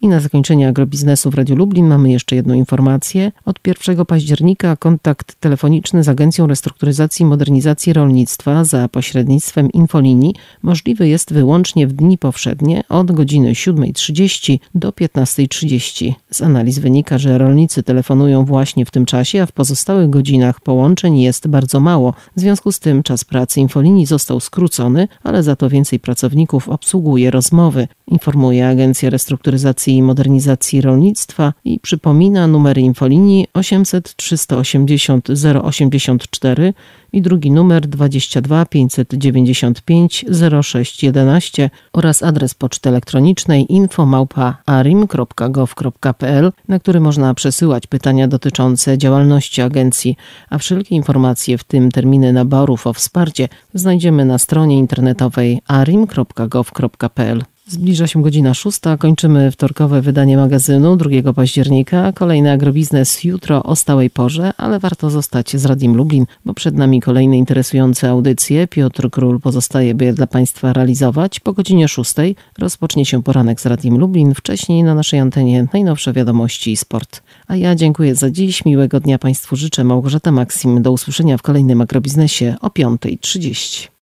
I na zakończenie agrobiznesu w Radiu Lublin mamy jeszcze jedną informację. Od 1 października kontakt telefoniczny z Agencją Restrukturyzacji i Modernizacji Rolnictwa za pośrednictwem infolinii możliwy jest wyłącznie w dni powszednie od godziny 7:30 do 15:30. Z analiz wynika, że rolnicy telefonują właśnie w tym czasie, a w pozostałych godzinach połączeń jest bardzo mało. W związku z tym czas pracy infolinii został skrócony, ale za to więcej pracowników obsługuje rozmowy, informuje Agencja Restrukturyzacji i Modernizacji Rolnictwa i przypomina numery infolinii 800 380 084 i drugi numer 22 595 0611 oraz adres poczty elektronicznej info@arim.gov.pl, na który można przesyłać pytania dotyczące działalności agencji, a wszelkie informacje, w tym terminy naborów o wsparcie, znajdziemy na stronie internetowej arim.gov.pl. Zbliża się godzina 6. Kończymy wtorkowe wydanie magazynu 2 października. Kolejny agrobiznes jutro o stałej porze, ale warto zostać z Radiem Lublin, bo przed nami kolejne interesujące audycje. Piotr Król pozostaje, by je dla Państwa realizować. Po godzinie 6 rozpocznie się poranek z Radiem Lublin. Wcześniej na naszej antenie najnowsze wiadomości i sport. A ja dziękuję za dziś. Miłego dnia Państwu życzę. Małgorzata Maksim. Do usłyszenia w kolejnym agrobiznesie o 5:30.